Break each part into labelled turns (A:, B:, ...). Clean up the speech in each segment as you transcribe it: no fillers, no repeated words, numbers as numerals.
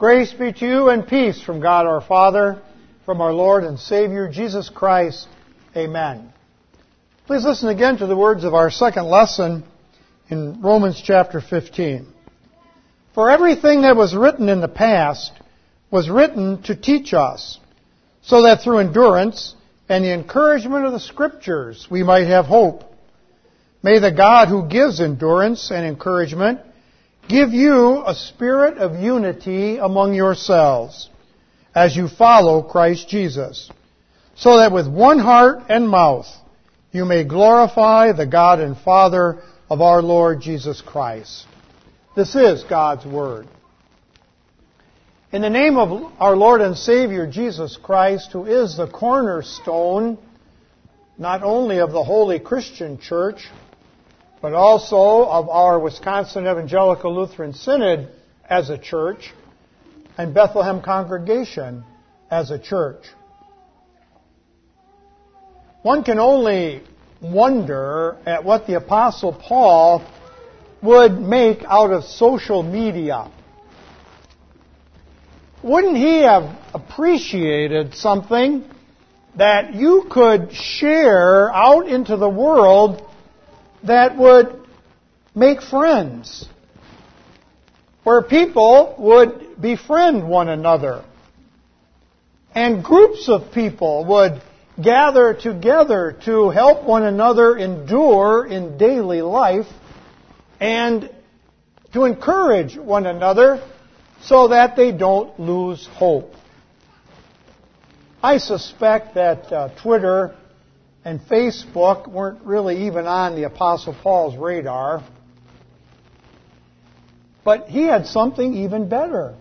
A: Grace be to you and peace from God our Father, from our Lord and Savior Jesus Christ. Amen. Please listen again to the words of our second lesson in Romans chapter 15. For everything that was written in the past was written to teach us, so that through endurance and the encouragement of the Scriptures we might have hope. May the God who gives endurance and encouragement give you a spirit of unity among yourselves as you follow Christ Jesus, so that with one heart and mouth you may glorify the God and Father of our Lord Jesus Christ. This is God's Word. In the name of our Lord and Savior Jesus Christ, who is the cornerstone not only of the Holy Christian Church, but also of our Wisconsin Evangelical Lutheran Synod as a church, and Bethlehem Congregation as a church. One can only wonder at what the Apostle Paul would make out of social media. Wouldn't he have appreciated something that you could share out into the world that would make friends, where people would befriend one another, and groups of people would gather together to help one another endure in daily life and to encourage one another so that they don't lose hope. I suspect that Twitter and Facebook weren't really even on the Apostle Paul's radar. But he had something even better.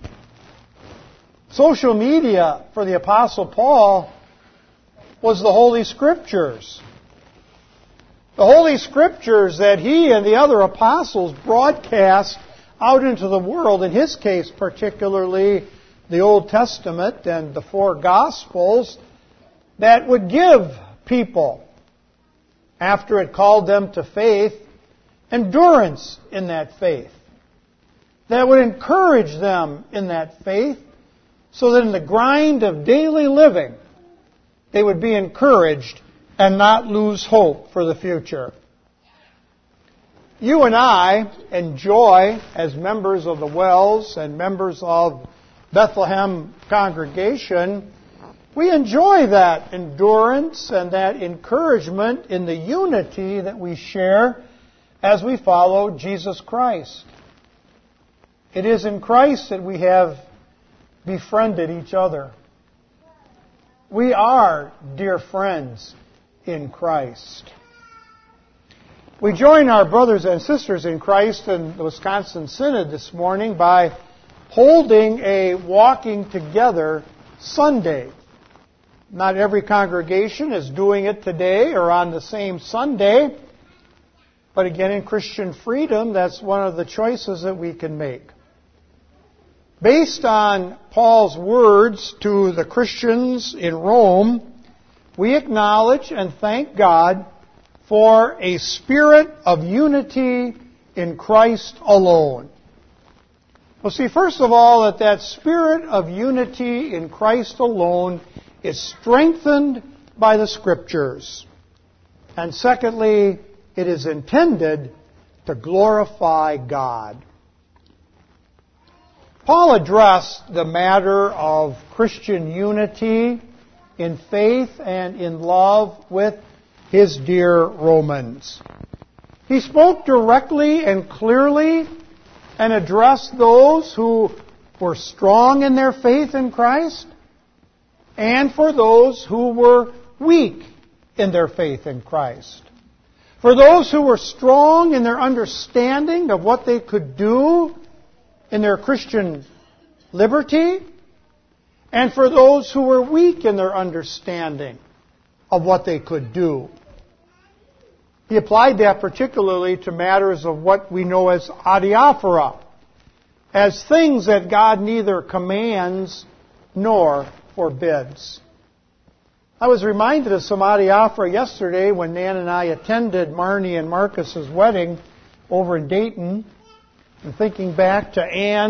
A: Social media for the Apostle Paul was the Holy Scriptures. The Holy Scriptures that he and the other apostles broadcast out into the world, in his case particularly the Old Testament and the four Gospels, that would give people, after it called them to faith, endurance in that faith. That would encourage them in that faith, so that in the grind of daily living, they would be encouraged and not lose hope for the future. You and I enjoy, as members of the Wells and members of Bethlehem Congregation, we enjoy that endurance and that encouragement in the unity that we share as we follow Jesus Christ. It is in Christ that we have befriended each other. We are dear friends in Christ. We join our brothers and sisters in Christ in the Wisconsin Synod this morning by holding a Walking Together Sunday. Not every congregation is doing it today or on the same Sunday. But again, in Christian freedom, that's one of the choices that we can make. Based on Paul's words to the Christians in Rome, we acknowledge and thank God for a spirit of unity in Christ alone. Well, see, first of all, that spirit of unity in Christ alone is strengthened by the Scriptures. And secondly, it is intended to glorify God. Paul addressed the matter of Christian unity in faith and in love with his dear Romans. He spoke directly and clearly and addressed those who were strong in their faith in Christ, and for those who were weak in their faith in Christ. For those who were strong in their understanding of what they could do in their Christian liberty, and for those who were weak in their understanding of what they could do. He applied that particularly to matters of what we know as adiaphora, as things that God neither commands nor forbids. I was reminded of some adiaphora yesterday when Nan and I attended Marnie and Marcus's wedding over in Dayton, and thinking back to Ann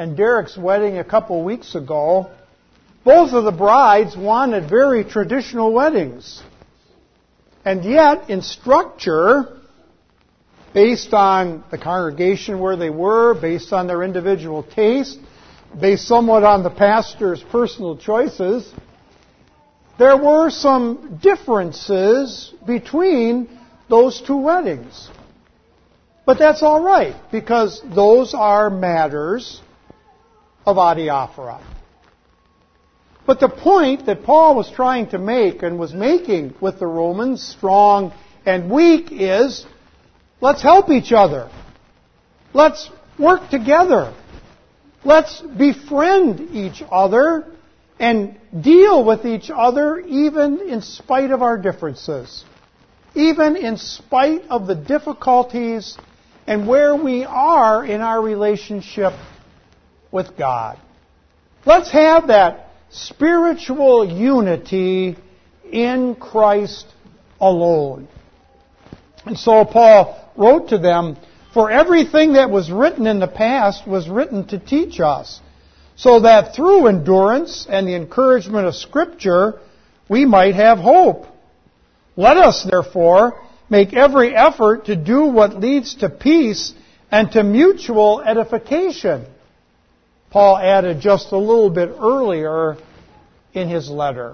A: and Derek's wedding a couple weeks ago, both of the brides wanted very traditional weddings. And yet, in structure, based on the congregation where they were, based on their individual taste, based somewhat on the pastor's personal choices, there were some differences between those two weddings. But that's all right, because those are matters of adiaphora. But the point that Paul was trying to make and was making with the Romans, strong and weak, is let's help each other. Let's work together. Let's befriend each other and deal with each other even in spite of our differences. Even in spite of the difficulties and where we are in our relationship with God. Let's have that spiritual unity in Christ alone. And so Paul wrote to them, "For everything that was written in the past was written to teach us, so that through endurance and the encouragement of Scripture we might have hope. Let us, therefore, make every effort to do what leads to peace and to mutual edification." Paul added just a little bit earlier in his letter.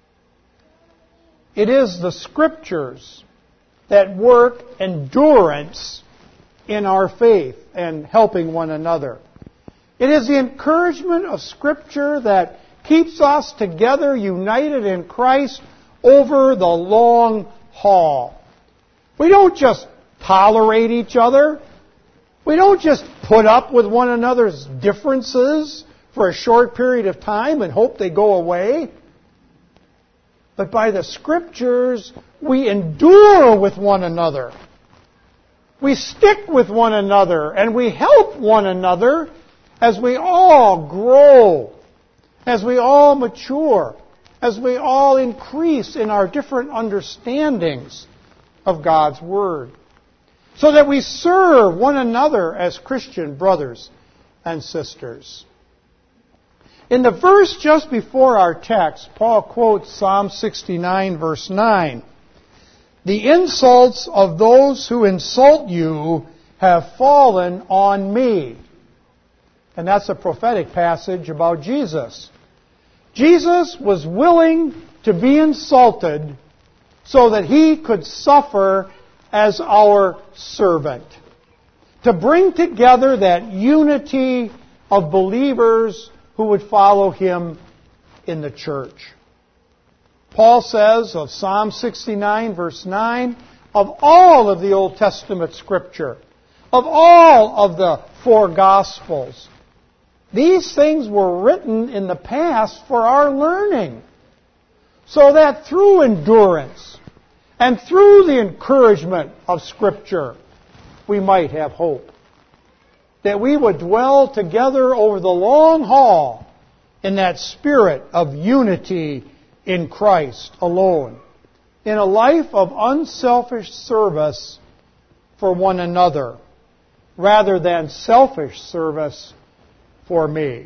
A: It is the Scriptures that work endurance in our faith and helping one another. It is the encouragement of Scripture that keeps us together, united in Christ, over the long haul. We don't just tolerate each other. We don't just put up with one another's differences for a short period of time and hope they go away. But by the Scriptures, we endure with one another. We stick with one another and we help one another as we all grow, as we all mature, as we all increase in our different understandings of God's Word, so that we serve one another as Christian brothers and sisters. In the verse just before our text, Paul quotes Psalm 69, verse 9. "The insults of those who insult you have fallen on me." And that's a prophetic passage about Jesus. Jesus was willing to be insulted so that He could suffer as our servant, to bring together that unity of believers who would follow Him in the church. Paul says of Psalm 69, verse 9, of all of the Old Testament Scripture, of all of the four Gospels, these things were written in the past for our learning, so that through endurance and through the encouragement of Scripture, we might have hope. That we would dwell together over the long haul in that spirit of unity in Christ alone, in a life of unselfish service for one another, rather than selfish service for me.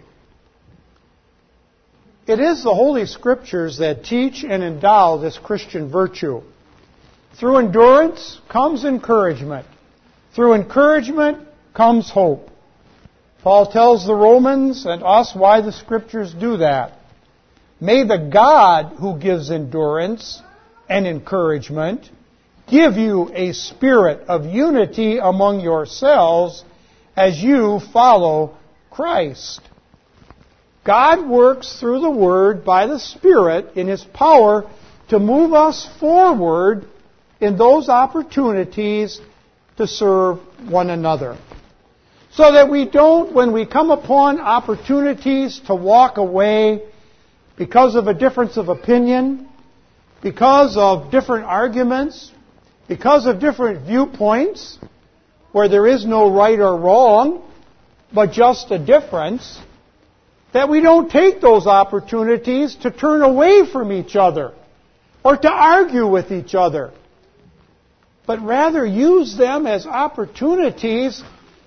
A: It is the Holy Scriptures that teach and endow this Christian virtue. Through endurance comes encouragement. Through encouragement comes hope. Paul tells the Romans and us why the Scriptures do that. May the God who gives endurance and encouragement give you a spirit of unity among yourselves as you follow Christ. God works through the Word by the Spirit in His power to move us forward in those opportunities to serve one another. So that we don't, when we come upon opportunities to walk away because of a difference of opinion, because of different arguments, because of different viewpoints, where there is no right or wrong, but just a difference, that we don't take those opportunities to turn away from each other or to argue with each other, but rather use them as opportunities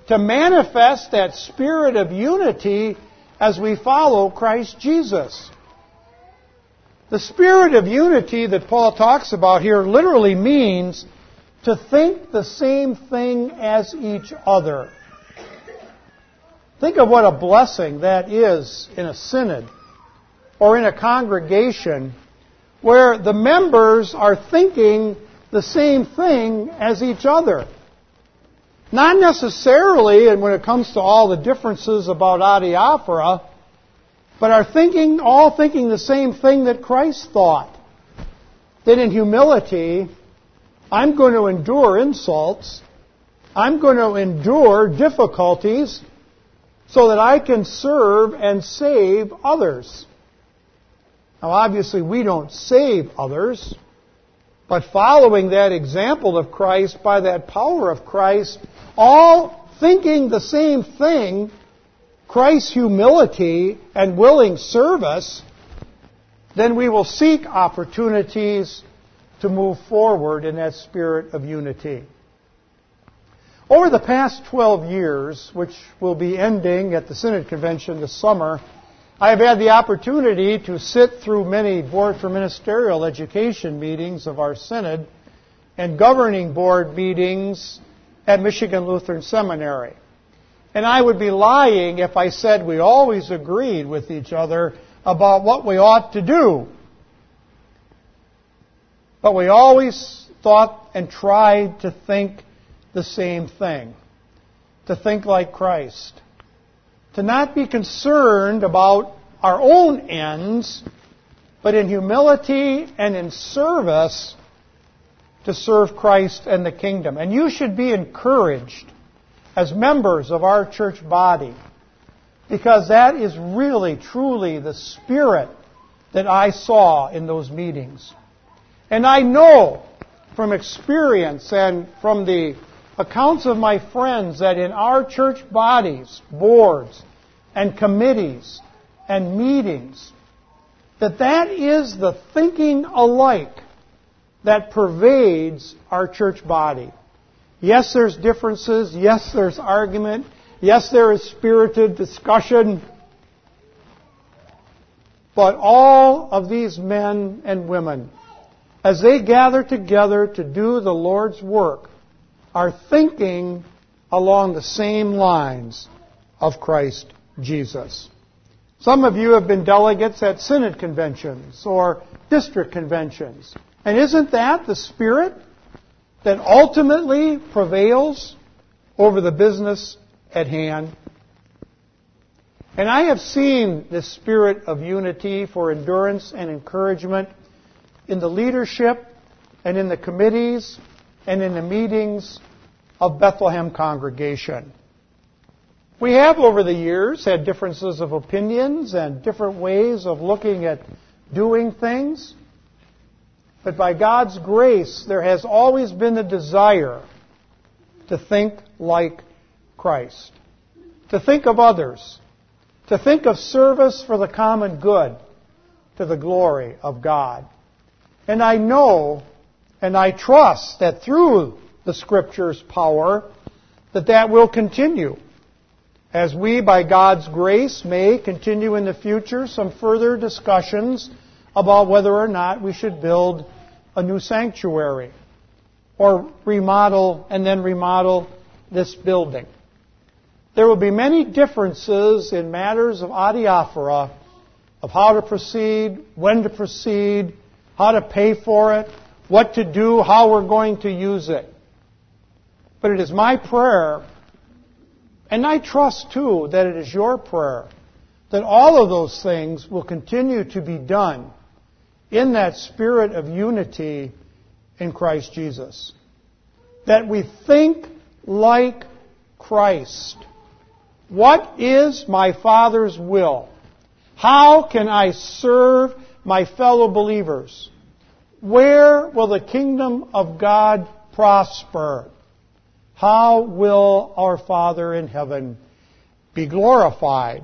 A: to manifest that spirit of unity as we follow Christ Jesus. The spirit of unity that Paul talks about here literally means to think the same thing as each other. Think of what a blessing that is in a synod or in a congregation where the members are thinking the same thing as each other. Not necessarily, and when it comes to all the differences about adiaphora, but are all thinking the same thing that Christ thought. That in humility, I'm going to endure insults, I'm going to endure difficulties so that I can serve and save others. Now obviously we don't save others, but following that example of Christ by that power of Christ, all thinking the same thing, Christ's humility and willing service, then we will seek opportunities to move forward in that spirit of unity. Over the past 12 years, which will be ending at the Synod Convention this summer, I have had the opportunity to sit through many Board for Ministerial Education meetings of our Synod and governing board meetings at Michigan Lutheran Seminary. And I would be lying if I said we always agreed with each other about what we ought to do. But we always thought and tried to think the same thing. To think like Christ. To not be concerned about our own ends, but in humility and in service to serve Christ and the kingdom. And you should be encouraged as members of our church body, because that is really, truly the spirit that I saw in those meetings. And I know from experience and from the accounts of my friends that in our church bodies, boards, and committees, and meetings, that is the thinking alike that pervades our church body. Yes, there's differences. Yes, there's argument. Yes, there is spirited discussion. But all of these men and women, as they gather together to do the Lord's work, are thinking along the same lines of Christ Jesus. Some of you have been delegates at synod conventions or district conventions. And isn't that the spirit that ultimately prevails over the business at hand? And I have seen this spirit of unity for endurance and encouragement in the leadership and in the committees and in the meetings of Bethlehem Congregation. We have over the years had differences of opinions and different ways of looking at doing things. But by God's grace, there has always been a desire to think like Christ, to think of others, to think of service for the common good, to the glory of God. And I know and I trust that through the Scripture's power, that will continue. As we, by God's grace, may continue in the future some further discussions about whether or not we should build a new sanctuary or remodel this building. There will be many differences in matters of adiaphora, of how to proceed, when to proceed, how to pay for it, what to do, how we're going to use it. But it is my prayer, and I trust too that it is your prayer, that all of those things will continue to be done in that spirit of unity in Christ Jesus. That we think like Christ. What is my Father's will? How can I serve my fellow believers? Where will the kingdom of God prosper? How will our Father in heaven be glorified?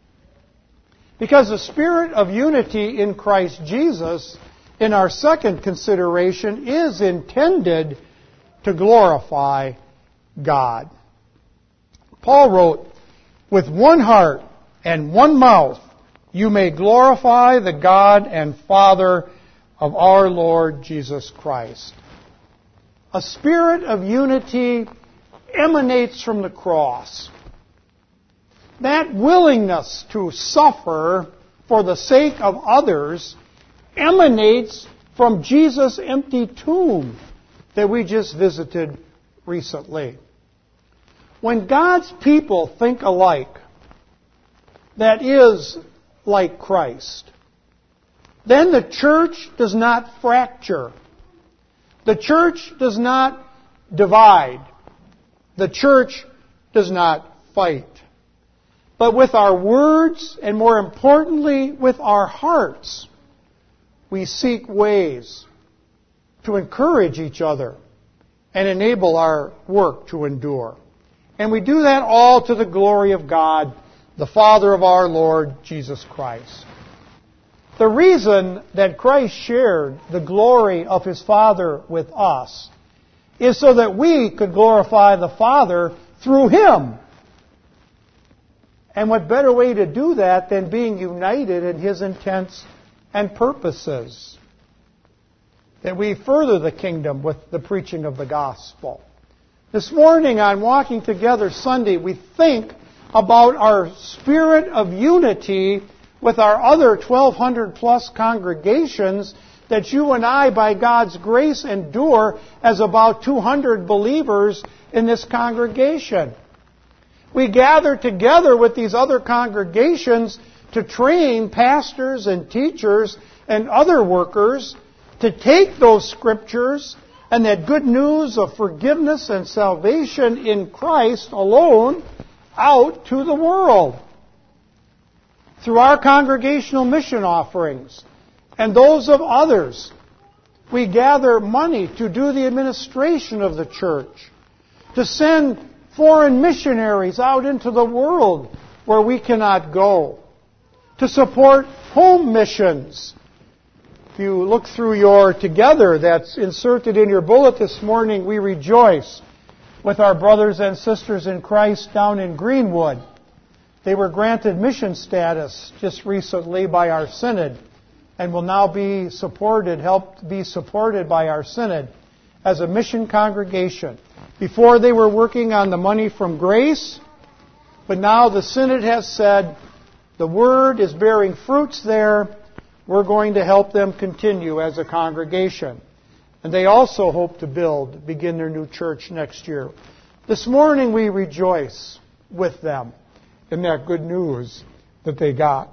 A: Because the spirit of unity in Christ Jesus, in our second consideration, is intended to glorify God. Paul wrote, "With one heart and one mouth you may glorify the God and Father of our Lord Jesus Christ." A spirit of unity emanates from the cross. That willingness to suffer for the sake of others emanates from Jesus' empty tomb that we just visited recently. When God's people think alike, that is, like Christ, then the church does not fracture. The church does not divide. The church does not fight. But with our words, and more importantly, with our hearts, we seek ways to encourage each other and enable our work to endure. And we do that all to the glory of God, the Father of our Lord Jesus Christ. The reason that Christ shared the glory of His Father with us is so that we could glorify the Father through Him. And what better way to do that than being united in His intents and purposes? That we further the kingdom with the preaching of the gospel. This morning on Walking Together Sunday, we think about our spirit of unity with our other 1,200 plus congregations that you and I, by God's grace, endure as about 200 believers in this congregation. We gather together with these other congregations to train pastors and teachers and other workers to take those scriptures and that good news of forgiveness and salvation in Christ alone out to the world. Through our congregational mission offerings and those of others, we gather money to do the administration of the church, to send foreign missionaries out into the world where we cannot go, to support home missions. If you look through your Together that's inserted in your bullet this morning, we rejoice with our brothers and sisters in Christ down in Greenwood. They were granted mission status just recently by our synod and will now be helped be supported by our synod as a mission congregation. Before they were working on the money from Grace, but now the synod has said the word is bearing fruits there. We're going to help them continue as a congregation. And they also hope to begin their new church next year. This morning we rejoice with them in that good news that they got.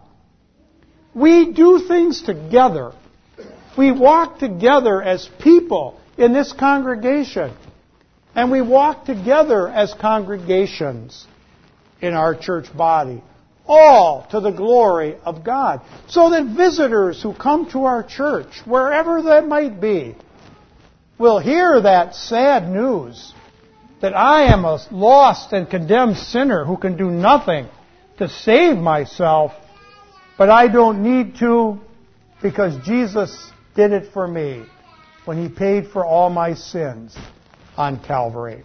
A: We do things together. We walk together as people in this congregation. And we walk together as congregations in our church body. All to the glory of God. So that visitors who come to our church, wherever that might be, will hear that sad news that I am a lost and condemned sinner who can do nothing to save myself, but I don't need to because Jesus did it for me when He paid for all my sins on Calvary.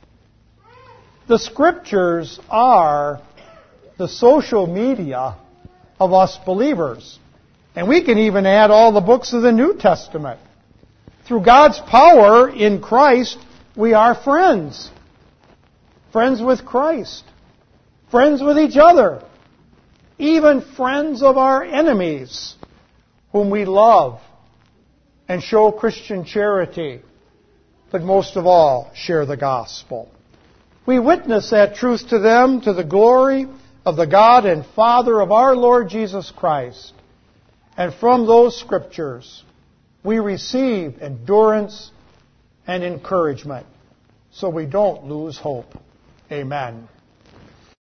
A: The Scriptures are the social media of us believers. And we can even add all the books of the New Testament. Through God's power in Christ, we are friends. Friends with Christ. Friends with each other. Even friends of our enemies, whom we love and show Christian charity, but most of all, share the gospel. We witness that truth to them to the glory of the God and Father of our Lord Jesus Christ. And from those Scriptures, we receive endurance and encouragement so we don't lose hope. Amen.